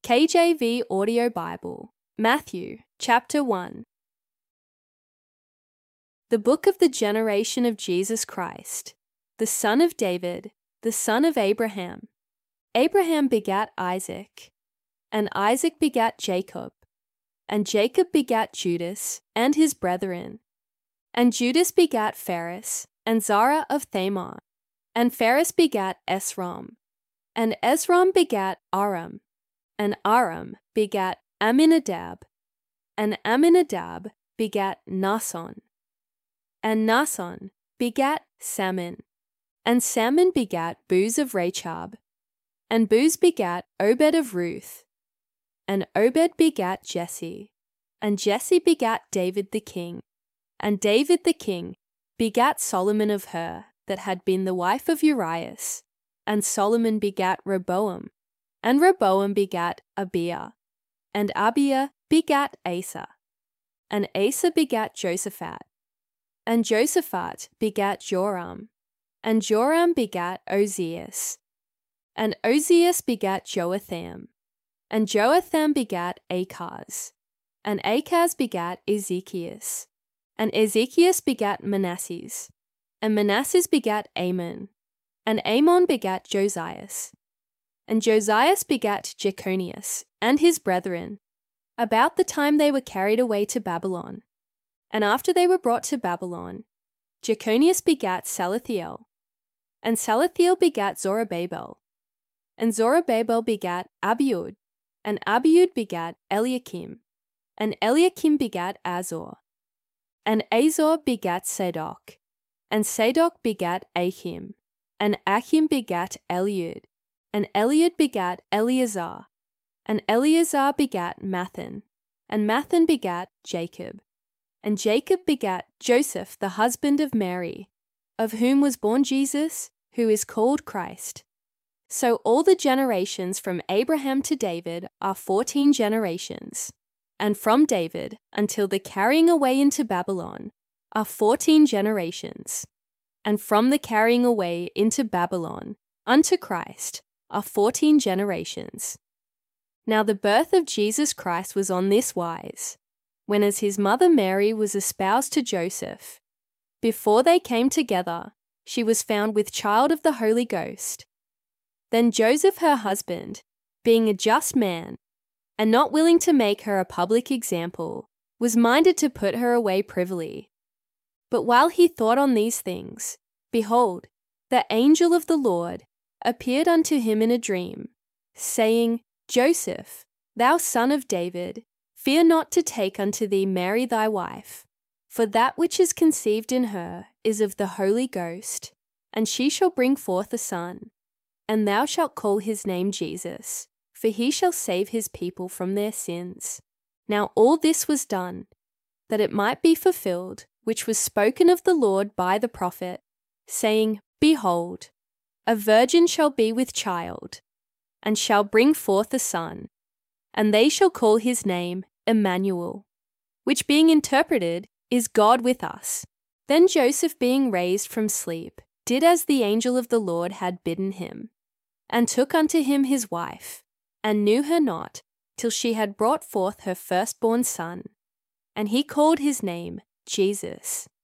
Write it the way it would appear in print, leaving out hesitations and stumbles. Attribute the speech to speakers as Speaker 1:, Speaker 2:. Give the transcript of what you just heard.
Speaker 1: KJV Audio Bible, Matthew chapter 1. The book of the generation of Jesus Christ, the son of David, the son of Abraham. Abraham begat Isaac, and Isaac begat Jacob, and Jacob begat Judas and his brethren. And Judas begat Phares, and Zara of Thamar, and Phares begat Esrom, and Esrom begat Aram, and Aram begat Amminadab, and Amminadab begat Naasson, and Naasson begat Salmon, and Salmon begat Booz of Rachab, and Booz begat Obed of Ruth, and Obed begat Jesse, and Jesse begat David the king, and David the king begat Solomon of her, that had been the wife of Urias, and Solomon begat Rehoboam, and Rehoboam begat Abiah, and Abiah begat Asa, and Asa begat Josaphat, and Josaphat begat Joram, and Joram begat Ozias, and Ozias begat Joatham, and Joatham begat Achaz, and Achaz begat Ezekias, and Ezekias begat Manasses, and Manasses begat Amon, and Amon begat Josias, and Josias begat Jeconias and his brethren, about the time they were carried away to Babylon. And after they were brought to Babylon, Jeconias begat Salathiel, and Salathiel begat Zorobabel, and Zorobabel begat Abiud, and Abiud begat Eliakim, and Eliakim begat Azor, and Azor begat Sadok, and Sadok begat Achim, and Achim begat Eliud, and Eliud begat Eleazar, and Eleazar begat Mathan, and Mathan begat Jacob, and Jacob begat Joseph the husband of Mary, of whom was born Jesus, who is called Christ. So all the generations from Abraham to David are 14 generations, and from David until the carrying away into Babylon are 14 generations, and from the carrying away into Babylon unto Christ are 14 generations. Now the birth of Jesus Christ was on this wise, when as his mother Mary was espoused to Joseph, before they came together, she was found with child of the Holy Ghost. Then Joseph her husband, being a just man, and not willing to make her a public example, was minded to put her away privily. But while he thought on these things, behold, the angel of the Lord appeared unto him in a dream, saying, Joseph, thou son of David, fear not to take unto thee Mary thy wife, for that which is conceived in her is of the Holy Ghost, and she shall bring forth a son, and thou shalt call his name Jesus, for he shall save his people from their sins. Now all this was done, that it might be fulfilled, which was spoken of the Lord by the prophet, saying, Behold, a virgin shall be with child, and shall bring forth a son, and they shall call his name Emmanuel, which being interpreted is God with us. Then Joseph, being raised from sleep, did as the angel of the Lord had bidden him, and took unto him his wife, and knew her not till she had brought forth her firstborn son, and he called his name Jesus.